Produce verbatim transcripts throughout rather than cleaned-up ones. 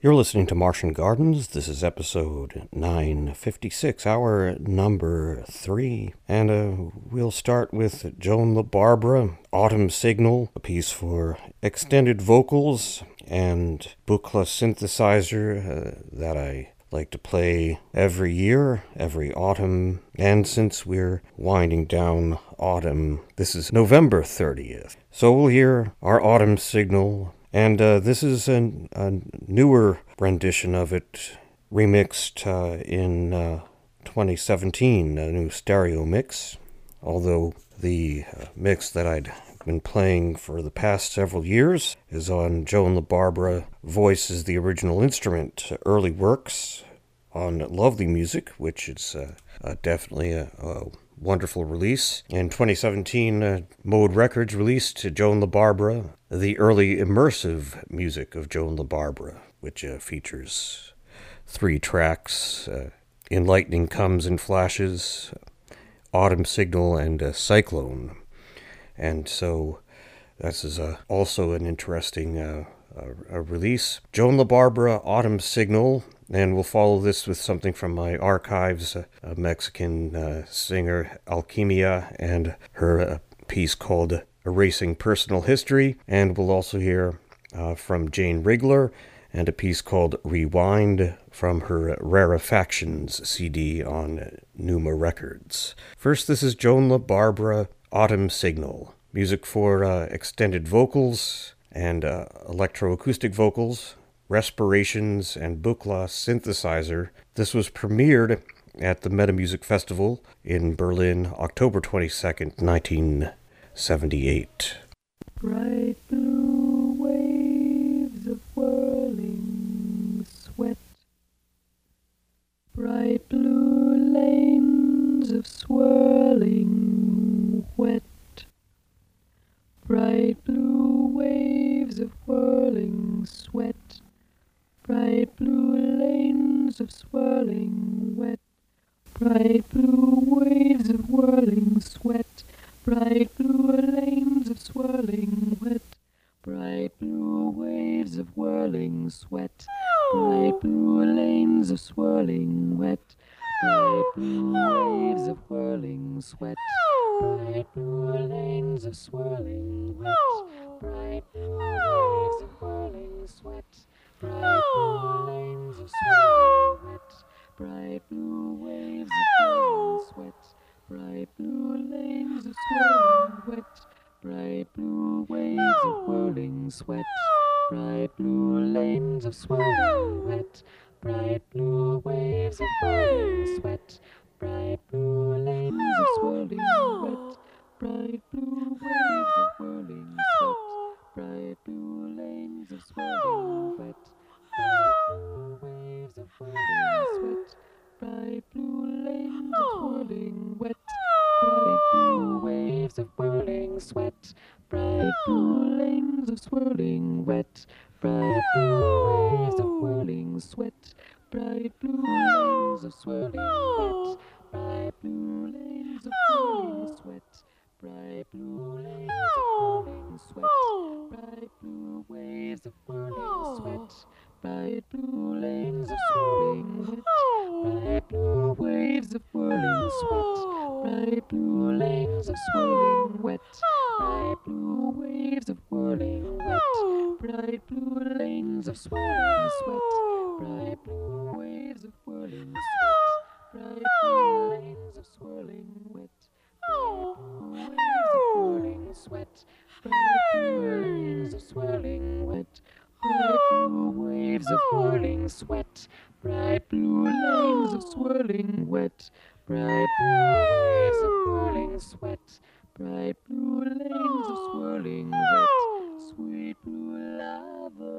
You're listening to Martian Gardens. This is episode nine fifty-six, hour number three. And uh, we'll start with Joan LaBarbera, Autumn Signal, a piece for extended vocals and Buchla synthesizer uh, that I like to play every year, every autumn. And since we're winding down autumn, this is November thirtieth. So we'll hear our Autumn Signal. And uh, this is an, a newer rendition of it, remixed uh, in uh, twenty seventeen, a new stereo mix. Although the uh, mix that I'd been playing for the past several years is on Joan LaBarbera Voice the Original Instrument early works on Lovely Music, which is uh, uh, definitely a, a wonderful release. In twenty seventeen, uh, Mode Records released Joan LaBarbera, the early immersive music of Joan LaBarbera, which uh, features three tracks, uh, Enlightening Comes in Flashes, Autumn Signal, and uh, Cyclone. And so this is uh, also an interesting uh, uh, release. Joan LaBarbera, Autumn Signal. And we'll follow this with something from my archives, uh, a Mexican uh, singer, Alquimia, and her uh, piece called Erasing Personal History. And we'll also hear uh, from Jane Rigler and a piece called Rewind from her Rarefactions C D on Numa Records. First, this is Joan LaBarbera, Autumn Signal. Music for uh, extended vocals and uh, electroacoustic vocals, respirations, and Buchla synthesizer. This was premiered at the Metamusic Festival in Berlin, October twenty-second, nineteen seventy-eight. Bright blue waves of whirling sweat, bright blue lanes of swirling wet, bright blue waves of whirling sweat, bright blue lanes of swirling wet, bright blue waves of whirling sweat, bright blue lanes of swirling wet, bright blue waves of whirling sweat, bright blue lanes of swirling wet, bright blue waves of whirling sweat, bright blue lanes of swirling wet, bright blue waves of whirling sweat, bright blue lanes of swirling wet, bright blue waves of whirling sweat, bright blue lanes of swirling wet, bright blue waves of whirling sweat, bright blue lanes of swirling wet, bright blue waves of whirling sweat, bright blue lanes of swirling wet, bright blue waves of whirling sweat, bright blue lanes of swirling wet, bright blue waves of whirling sweat, bright blue lanes of swirling wet, bright blue waves of whirling sweat, bright blue lanes of swirling wet, bright blue waves of whirling sweat, bright blue lanes of swirling wet, bright blue lanes of whirling sweat, bright blue lanes of whirling sweat, bright blue waves of whirling sweat, bright blue lanes of swirling wet, bright blue waves of whirling sweat, bright blue lanes of swirling wet, bright blue waves of whirling wet, bright blue lanes of swirling sweat, bright blue waves of whirling sweat, bright blue lanes of swirling wet, bright blue waves of whirling sweat, bright blue lanes of swirling wet, bright blue waves of whirling sweat, bright blue lanes of swirling wet, bright blue waves of whirling sweat, bright blue lanes of swirling wet, sweet blue lava.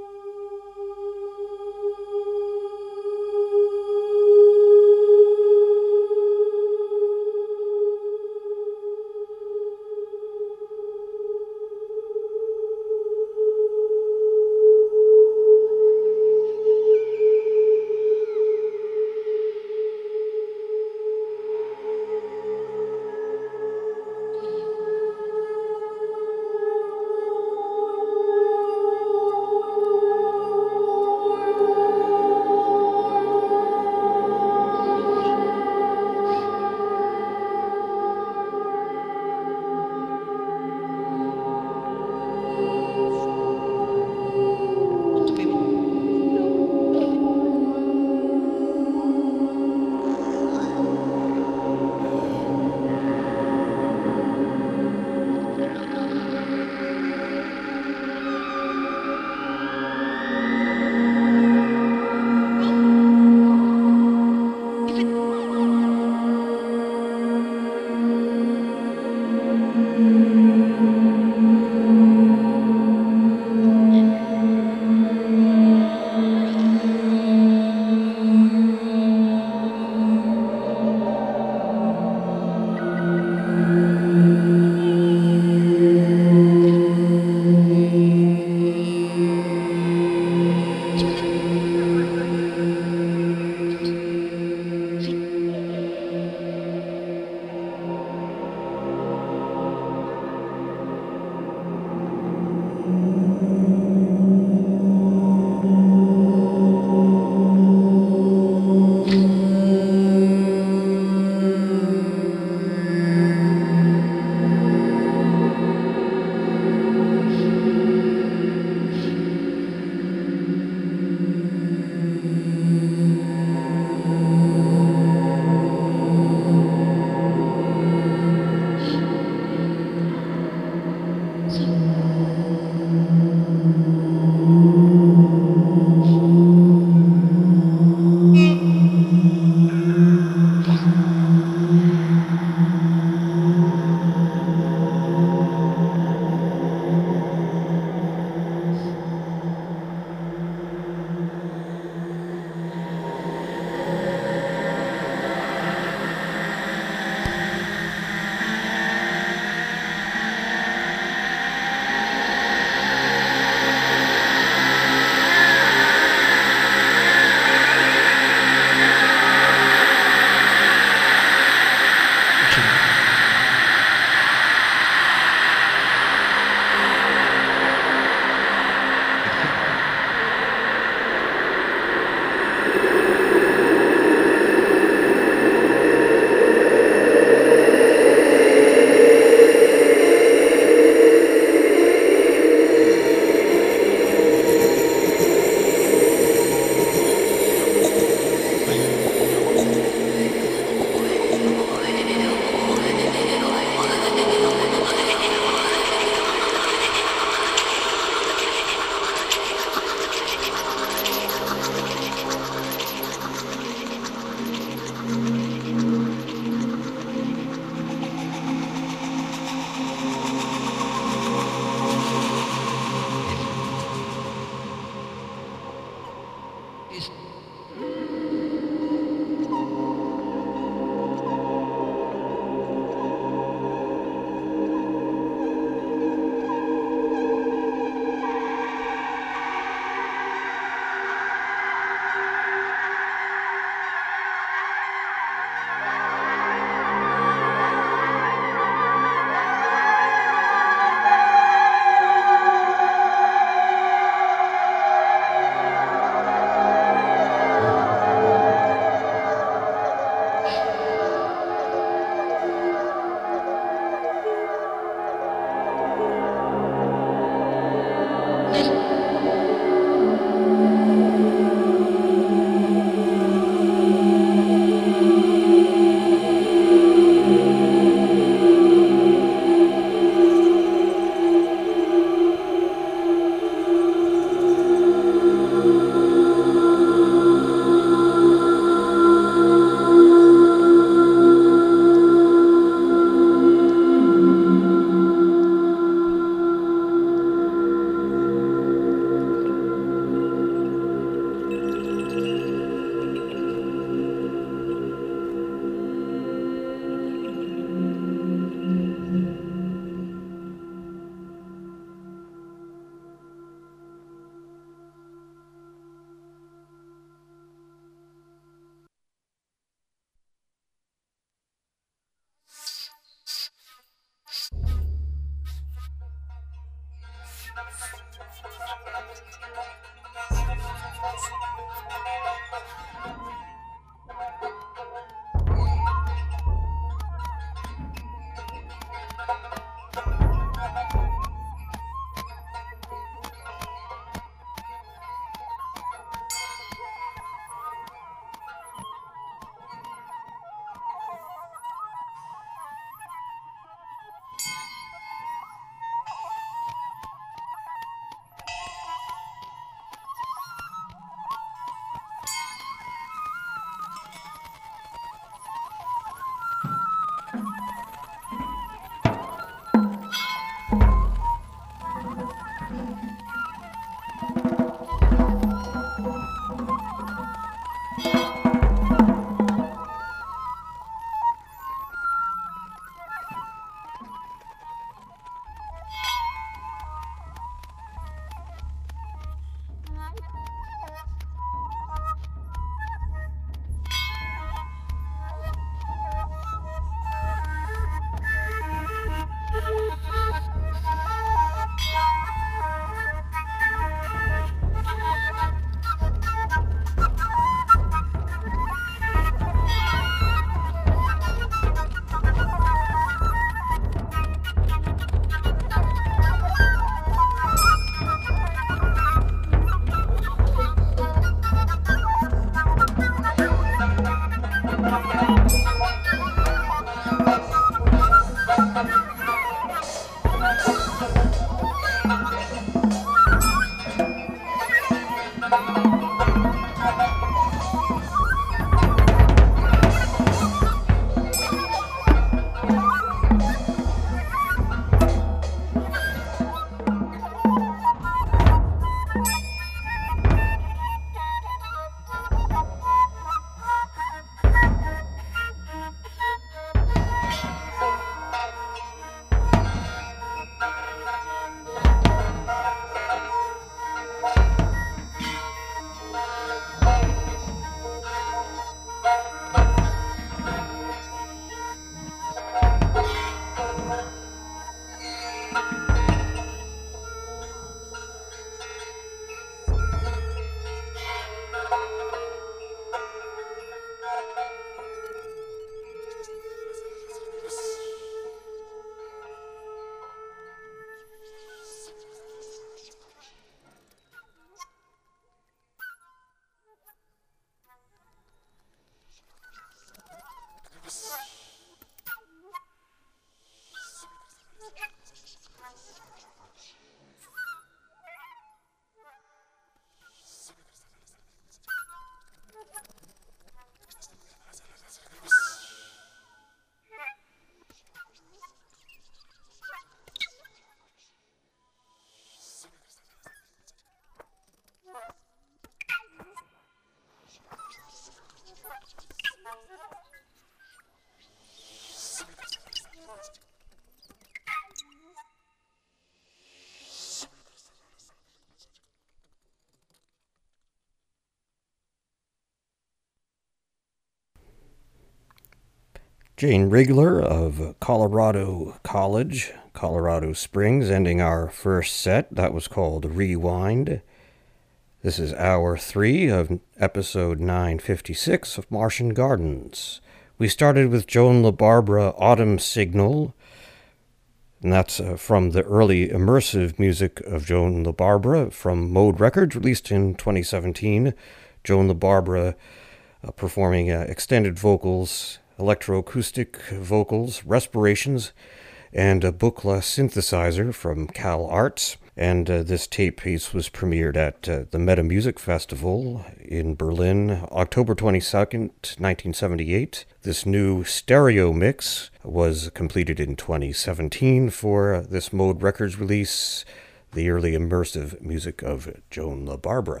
Jane Rigler of Colorado College, Colorado Springs, ending our first set. That was called Rewind. This is hour three of episode nine fifty-six of Martian Gardens. We started with Joan LaBarbera, Autumn Signal, and that's uh, from the early immersive music of Joan LaBarbera from Mode Records, released in twenty seventeen. Joan LaBarbera uh, performing uh, extended vocals, electroacoustic vocals, respirations, and a Buchla synthesizer from Cal Arts. And uh, this tape piece was premiered at uh, the Meta Music Festival in Berlin, October twenty-second, nineteen seventy-eight. This new stereo mix was completed in twenty seventeen for uh, this Mode Records release, the early immersive music of Joan LaBarbera.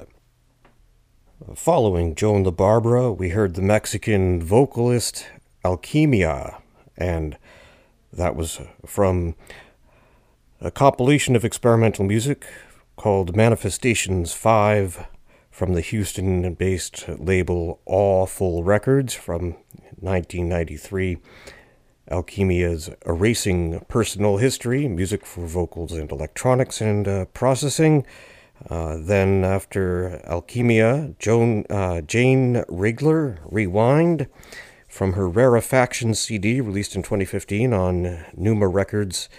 Following Joan LaBarbera, we heard the Mexican vocalist Alquimia, and that was from a compilation of experimental music called Manifestations five from the Houston-based label Awful Records from nineteen ninety-three. Alquimia's Erasing Personal History, music for vocals and electronics and uh, processing. Uh, then after Alquimia, Joan, uh, Jane Rigler, Rewind, from her Rarefaction C D, released in twenty fifteen on Numa Records.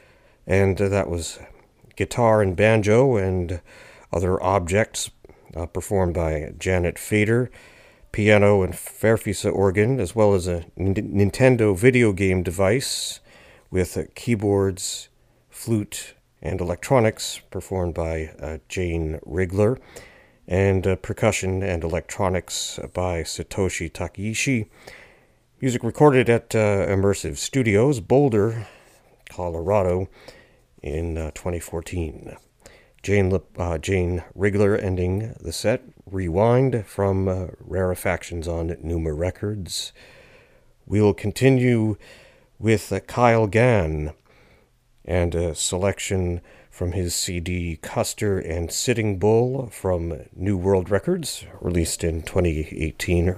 And uh, that was guitar and banjo and other objects uh, performed by Janet Fader, piano and Farfisa organ, as well as a N- Nintendo video game device with uh, keyboards, flute, and electronics performed by uh, Jane Rigler, and uh, percussion and electronics by Satoshi Takeishi. Music recorded at uh, Immersive Studios, Boulder, Colorado, in uh, twenty fourteen. Jane, uh, Jane Rigler ending the set, Rewind, from uh, Rarefactions on Numa Records. We'll continue with uh, Kyle Gann and a selection from his C D Custer and Sitting Bull from New World Records, released in twenty eighteen.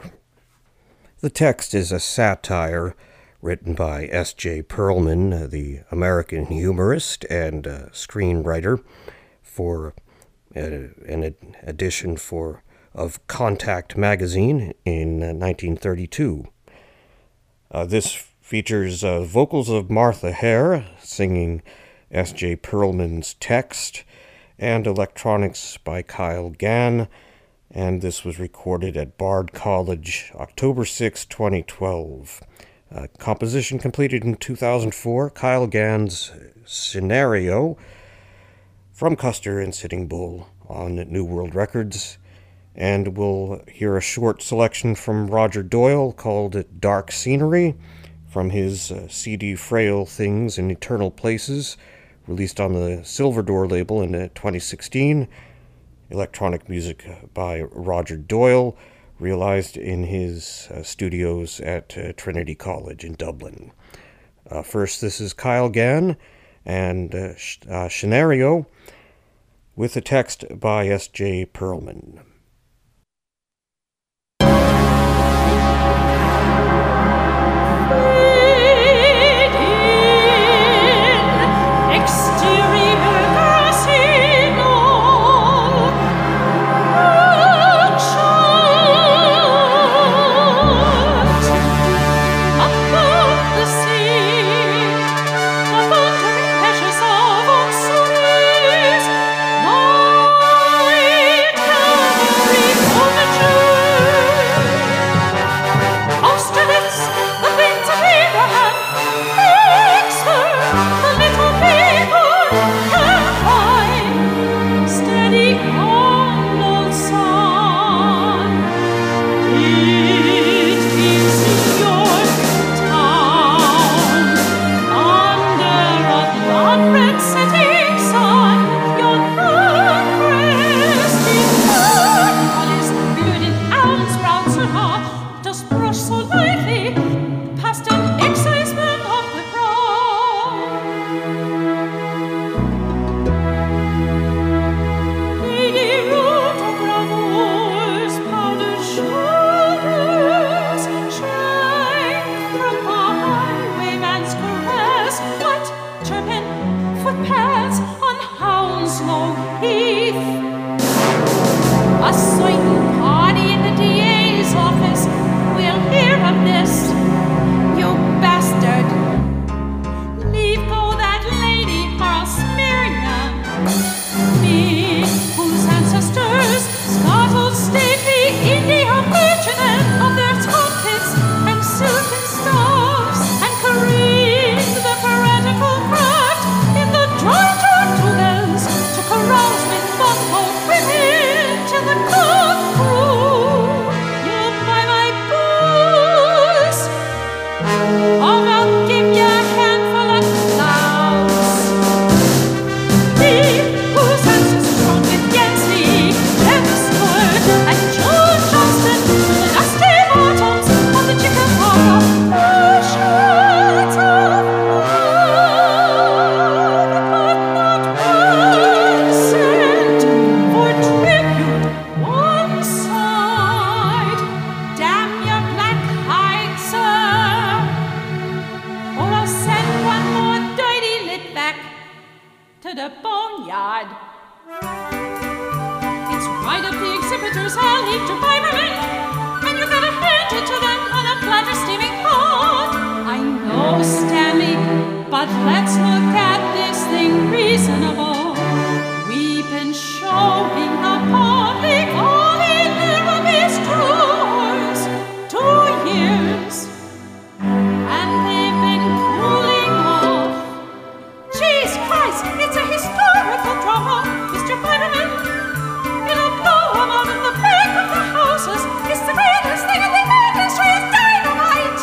The text is a satire written by S J Perlman, the American humorist and uh, screenwriter, for uh, an edition for of Contact magazine in uh, nineteen thirty-two. Uh, this features uh, vocals of Martha Hare singing S J Perlman's text and electronics by Kyle Gann, and this was recorded at Bard College October sixth, twenty twelve. Uh, composition completed in two thousand four, Kyle Gann's Scenario from Custer and Sitting Bull on New World Records. And we'll hear a short selection from Roger Doyle called Dark Scenery from his uh, C D Frail Things in Eternal Places, released on the Silver Door label in uh, twenty sixteen. Electronic music by Roger Doyle, realized in his uh, studios at uh, Trinity College in Dublin. Uh, first, this is Kyle Gann and uh, sh- uh, Scenario, with a text by S J Perlman. Night A certain party in the D A's office will hear of this. You bastard! Leave go that lady, or I'll smear ya. Me, whose ancestors scuttled stately India merchantmen of their trumpets and silken staffs, and careened the piratical craft in the dry Tortugas to carouse with bumboat women till the cock crew. You'll buy my booze, or I'll give ya a handful of clouds. Me, whose ancestors fought with Yancey, James Stewart, and Joe Johnston, the dusty bottoms of the Chickamauga oceans of blood, but not one cent for tribute one side. Damn your black hide, sir, or I'll send one more dirty lit back to the boneyard. It's right up the exhibitor's alley to Biberman, and you gotta hand it to them on a platter steaming hot. I know, Stanley, but let's look at this thing reasonable. We've been showing the public all in their rubbish drawers two years, and they've been cooling off. Jesus Christ, it's a historical drama, Mister Fireman. It'll blow 'em out of the back of the houses. It's the greatest thing in the industry is dynamite.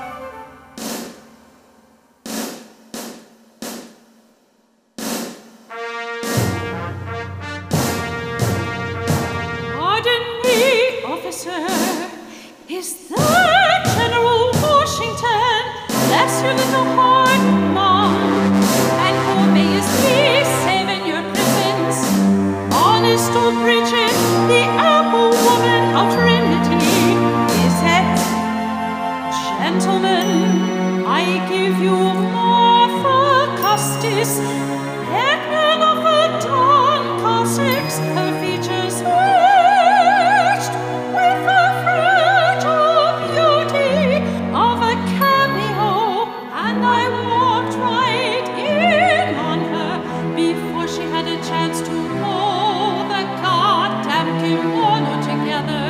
Pardon me, officer. Is that General Washington? Bless your little heart, Mom. And who may his peace saving your prisons? Honest old Bridget, the apple woman of Trinity, is it? Gentlemen, I give you Martha Custis, Edmund of the Doncassics, her features etched with the fragile beauty of a cameo, and I walked right in on her before she had a chance to pull the goddamn kimono together.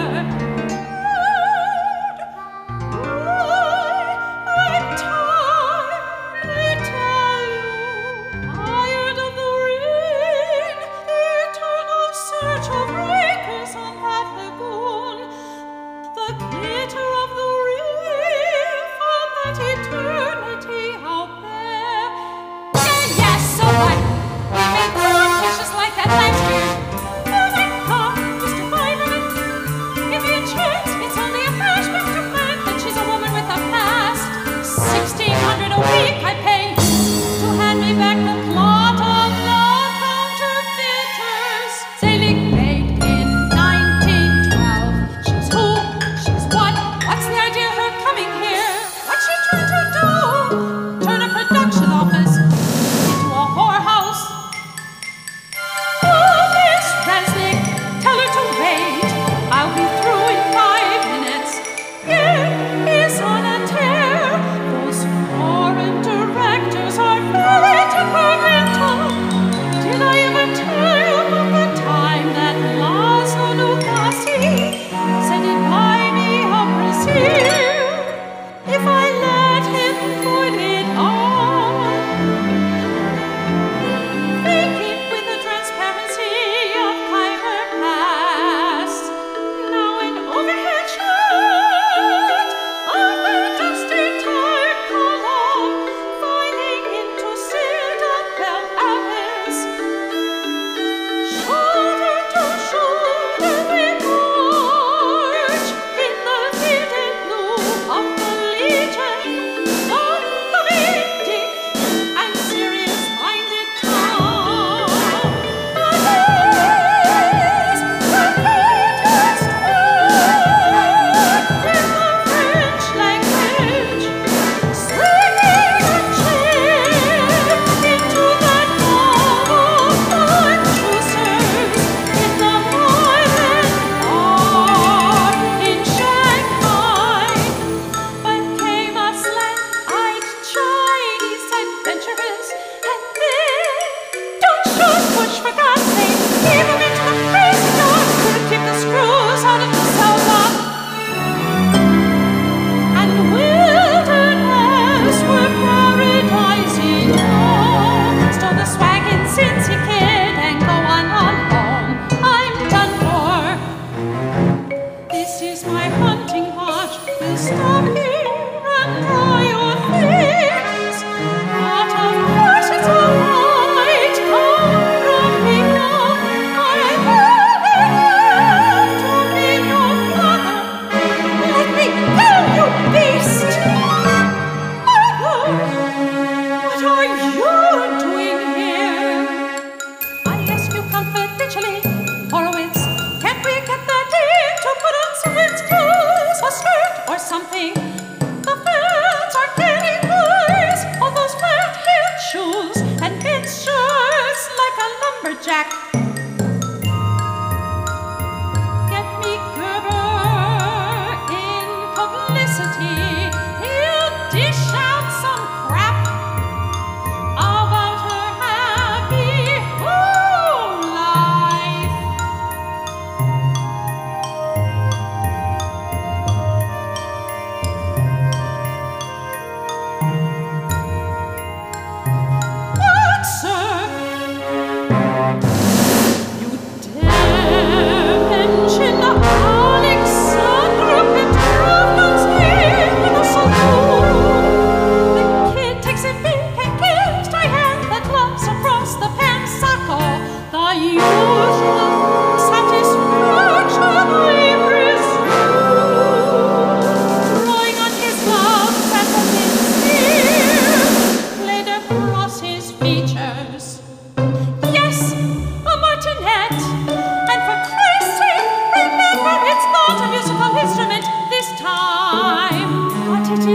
I'm tired, I tell you, tired of the rain, the eternal search of breakers on that lagoon, the glitter of the reef on that eternity out there. Yeah, yes, so what? We've been caught fishes like that last year. Oh my God, Mister Fireman, give me a chance. It's only a flashback to fact that she's a woman with a past. Sixteen hundred a week I pay to hand me back the plot of the counterfeiters. Sailing Bay,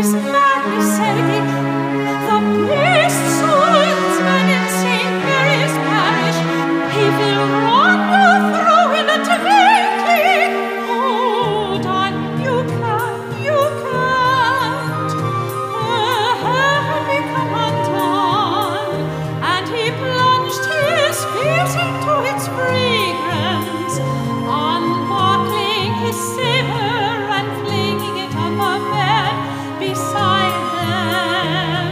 his madness said, the best swordsman in Saint Mary's parish, he will run you through in a twinkling. Oh, Don, you can't, you can't. Her hair had become undone, and he plunged his fingers into its fragrance, unbuckling his saber and flinging it on the bed beside them.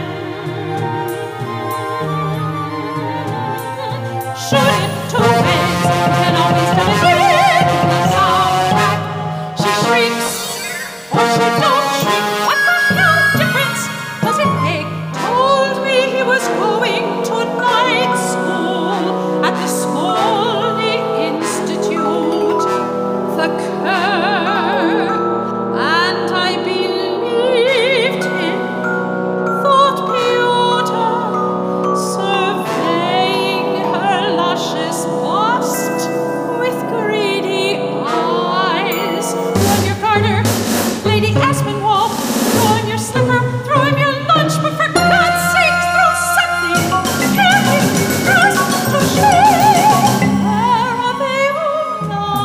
Shoot it two ways, and always done again. The soundtrack, she shrieks, or she don't shriek. What the hell difference does it make? Told me he was going to night school at the Smolny Institute. The cur, and I believed him. Thought Pyotr, surveying her luscious bust with greedy eyes. Throw on your garter, Lady Aspinwall. Throw on your slipper, throw on your lunch, but for God's sake, throw something. Candy, crust, touche. Where are they all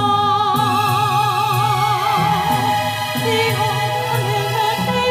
now? The old familiar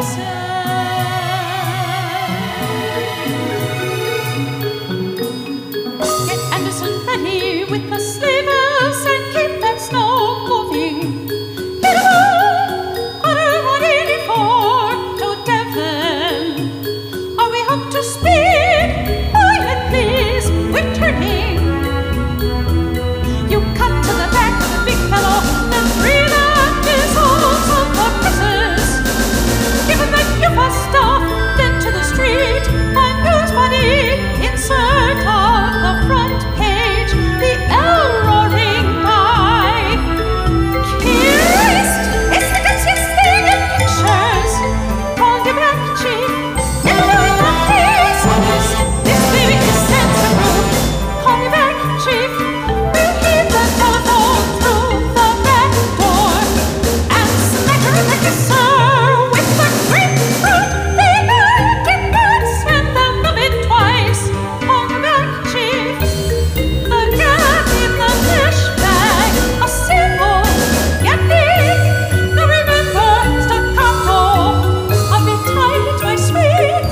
faces. Get Anderson ready with the slavers and keep that snow moving. Hit 'em all, on one eighty-four to Devon. Are we up to speed? Pilot, please, we're turning. You come to the back of the big fellow and free the missiles of the presses. Give him that Yufa stuff, then to the street. A news body, insert of the front page, the L roaring by. Kissed, it's the gutsiest thing in pictures. Call your back, chief. Never know the face of this. This baby is sensible. Call me back, chief. We'll keep the telephone through the back door and smack her like a sir with the grapefruit, the American birds, and the love it twice. Call me back, chief. The cat in the fish bag, a simple getting. Now remember, staccato, I'll be tied, my sweet.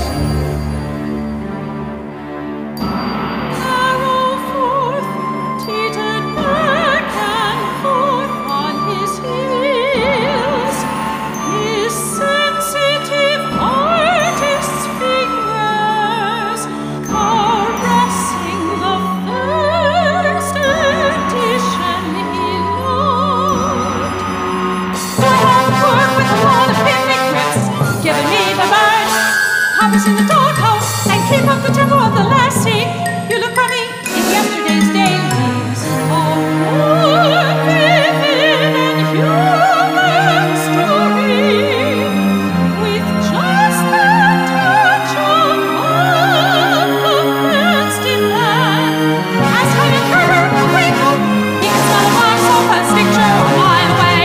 Arrow forth, teetered back and forth on his heels, his sensitive artist's fingers caressing the first edition he loved. I have work with a lot of picnic grips, giving me the bird, Papa's in the doghouse, and keep up the tempo of the lassie. You look crummy in yesterday's dailies. A more vivid and human story, with just that touch of love fenced in land. As Hyman Carter, a rainbow, he gets out of my sofa, picture a mile away.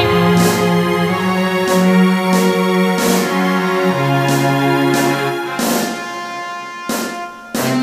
In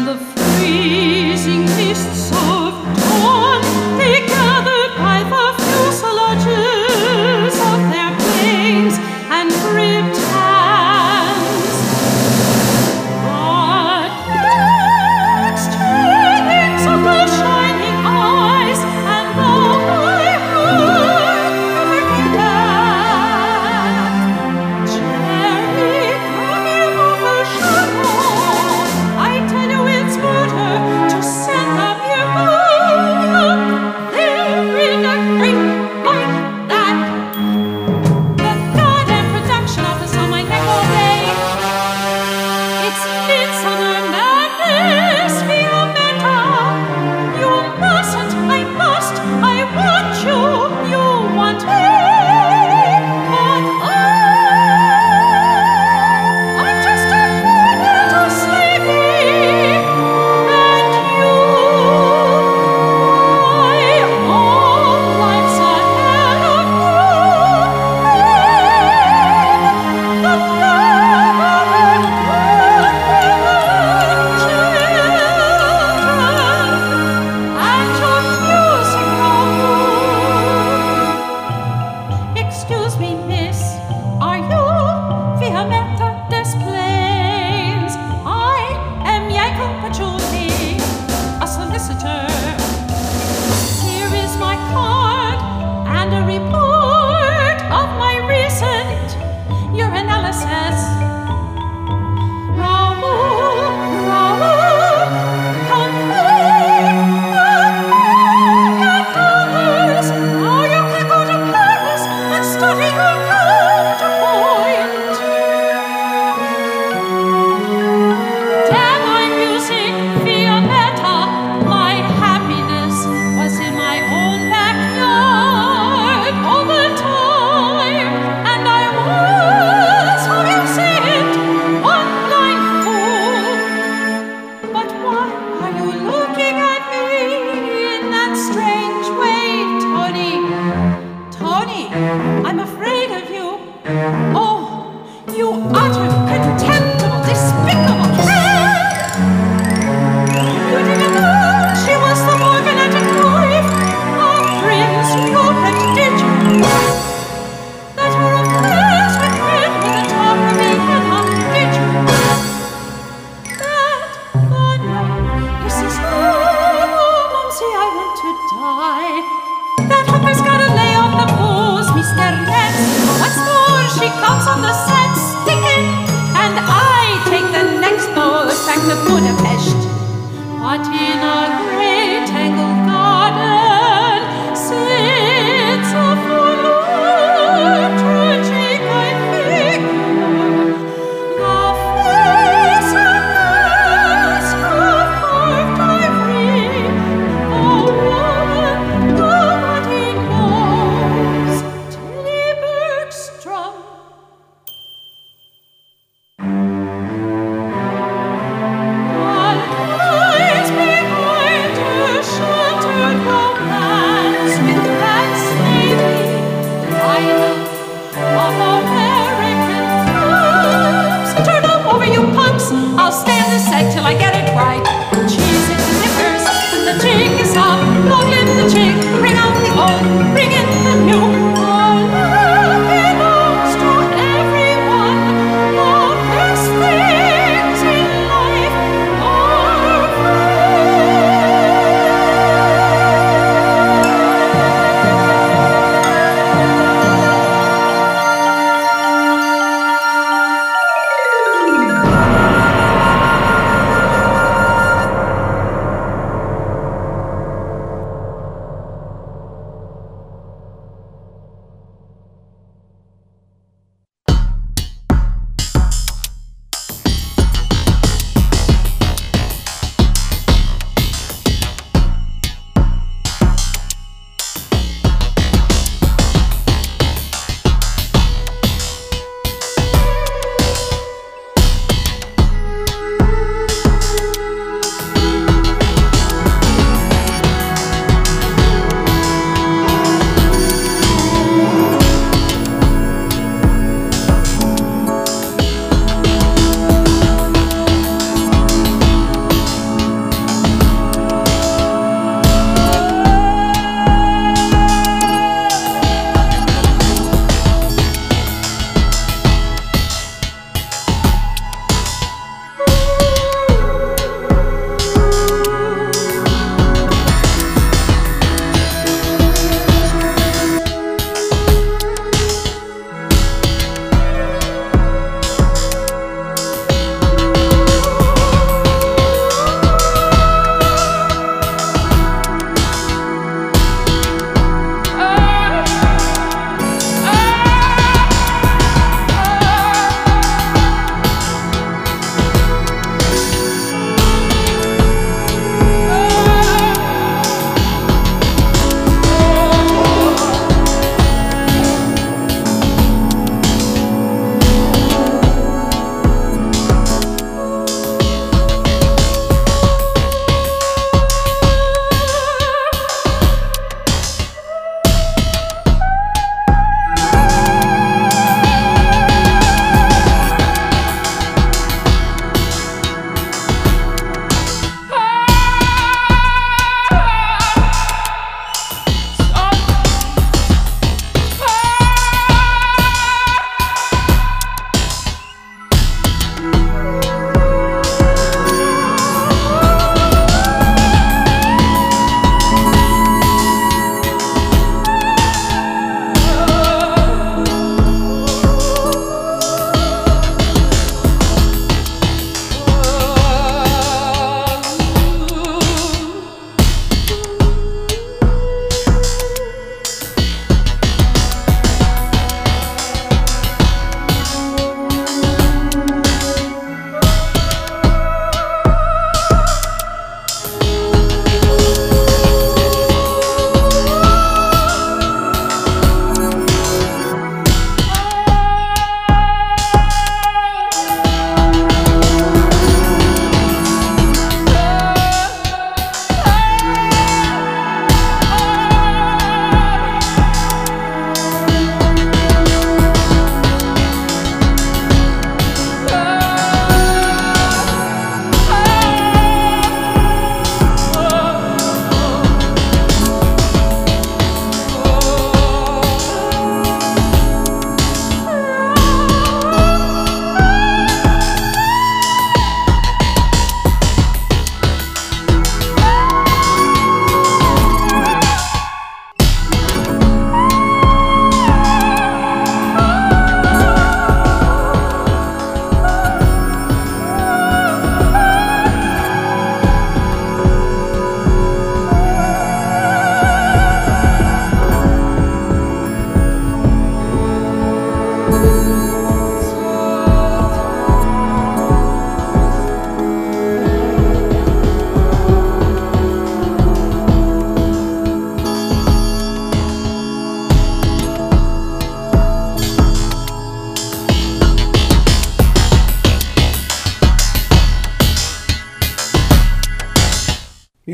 of the sad sticking, and I take the next boat back to Budapest. But in a great tangled garden sits a forlorn, tragic figure, the face and mask of carved ivory, a woman nobody knows. Tilly Bergstrom,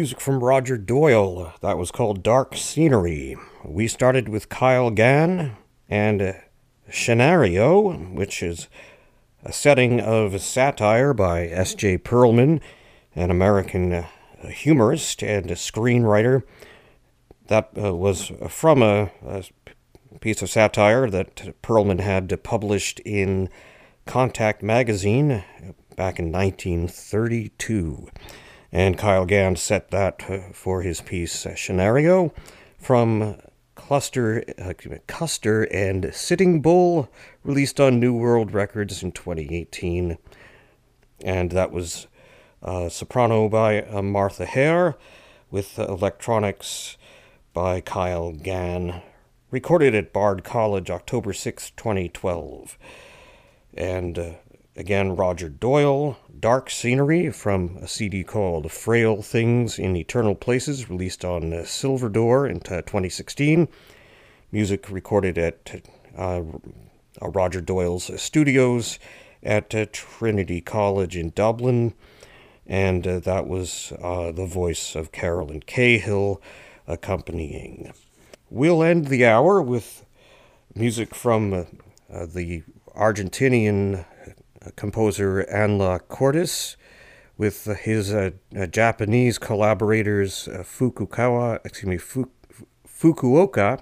music from Roger Doyle. That was called Dark Scenery. We started with Kyle Gann and uh, Scenario, which is a setting of satire by S J Perlman, an American uh, humorist and a screenwriter. That uh, was from a, a piece of satire that Perlman had published in Contact magazine back in nineteen thirty-two. And Kyle Gann set that uh, for his piece uh, Scenario from Cluster, uh, Custer and Sitting Bull, released on New World Records in twenty eighteen. And that was uh, soprano by uh, Martha Hare, with uh, electronics by Kyle Gann, recorded at Bard College October sixth, twenty twelve. And uh, again, Roger Doyle, Dark Scenery, from a C D called Frail Things in Eternal Places, released on uh, Silver Door in uh, twenty sixteen. Music recorded at uh, uh, Roger Doyle's studios at uh, Trinity College in Dublin. And uh, that was uh, the voice of Carolyn Cahill accompanying. We'll end the hour with music from uh, uh, the Argentinian composer Anla Cordes, with uh, his uh, uh, Japanese collaborators uh, Fukukawa, excuse me, Fu- Fukuoka,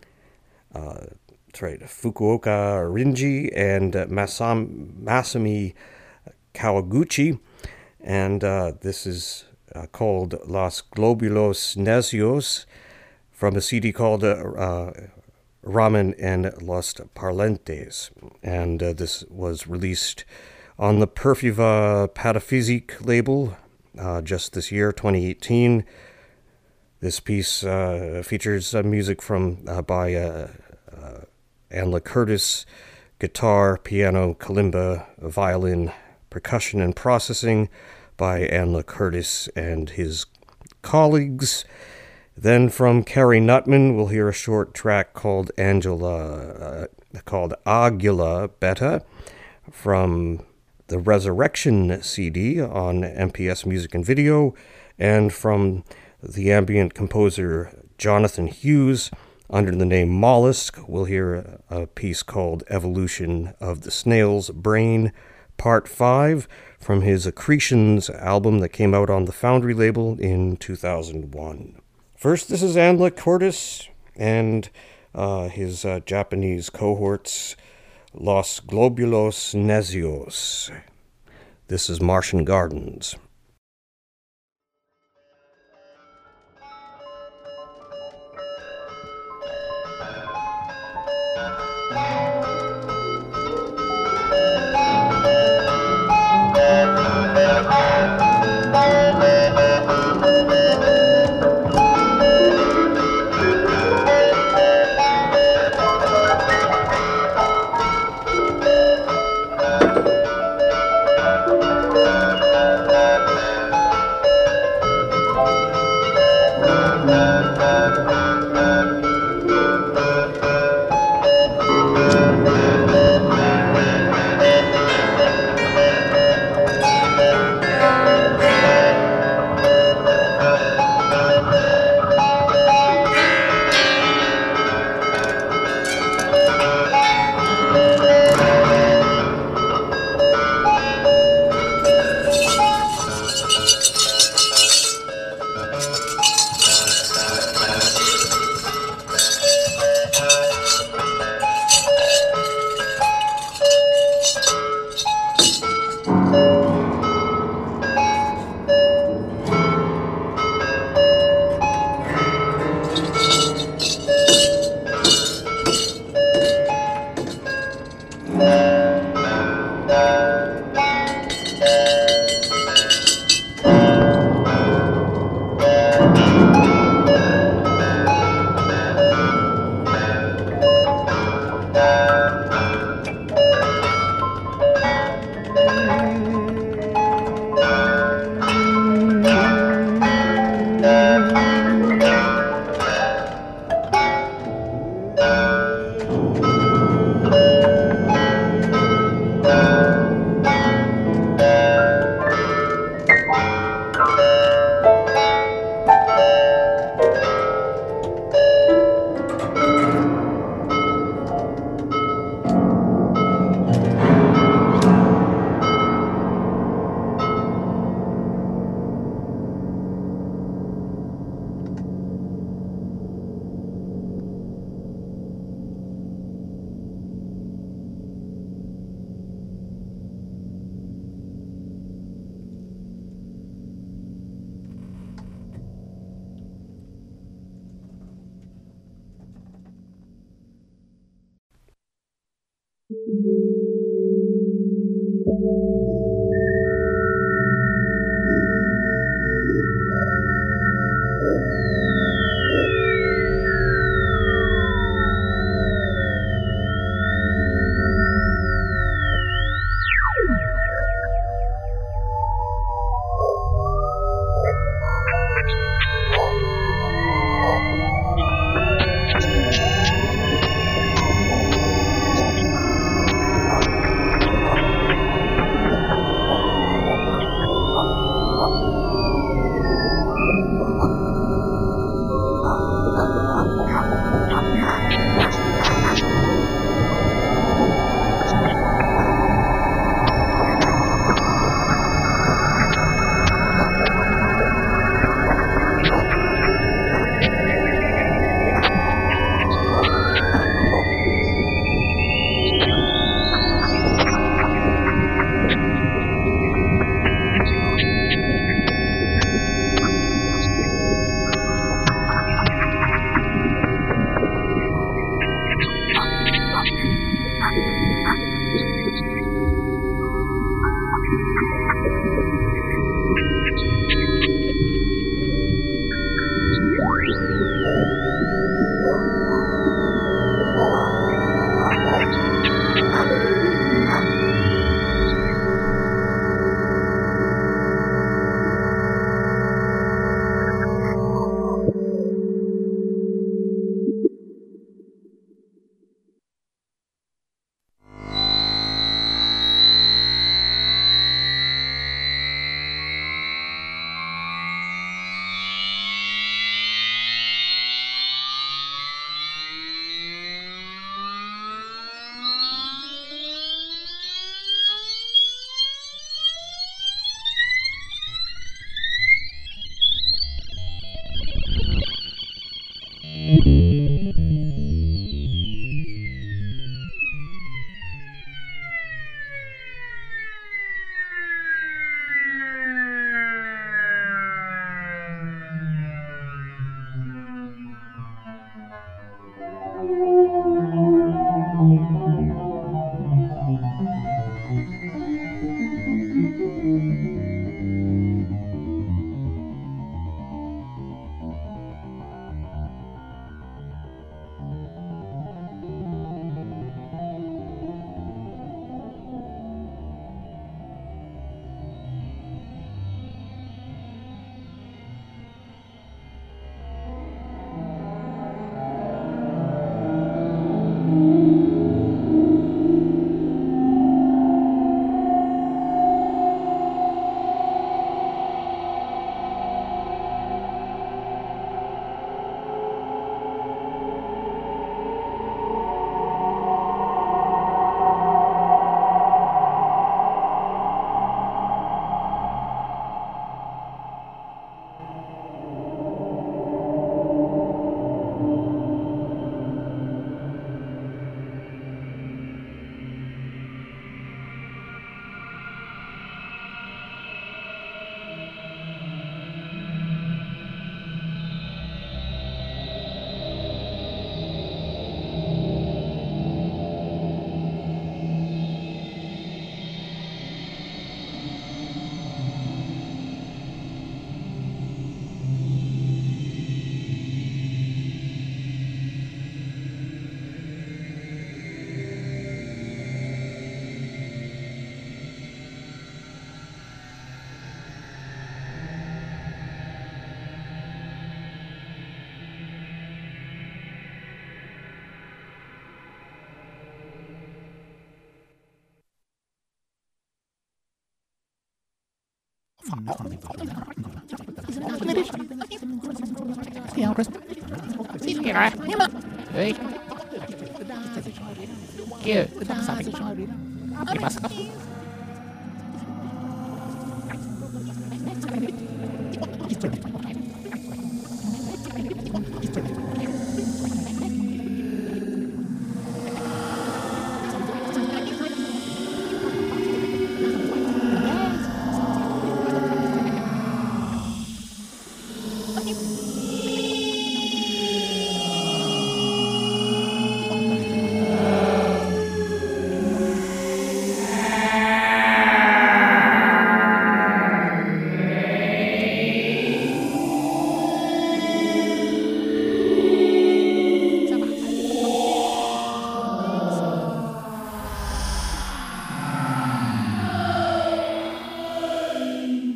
uh, that's right, Fukuoka Rinji and uh, Masam- Masami Kawaguchi, and uh, this is uh, called Los Globulos Necios, from a C D called uh, uh, Ramen and Los Parlentes, and uh, this was released on the Perfiva Pataphysique label uh, just this year, twenty eighteen. This piece uh, features uh, music from uh, by uh, uh, Anla Curtis, guitar, piano, kalimba, violin, percussion, and processing by Anla Curtis and his colleagues. Then from Carrie Nutman, we'll hear a short track called Angela, uh, called Agula Beta, from the Resurrection C D on M P S Music and Video, and from the ambient composer Jonathan Hughes, under the name Mollusk, we'll hear a piece called Evolution of the Snail's Brain, Part five, from his Accretions album that came out on the Foundry label in two thousand one. First, this is Anla Cordes and uh, his uh, Japanese cohorts, Los Globulos Necios. This is Martian Gardens.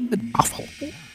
awful.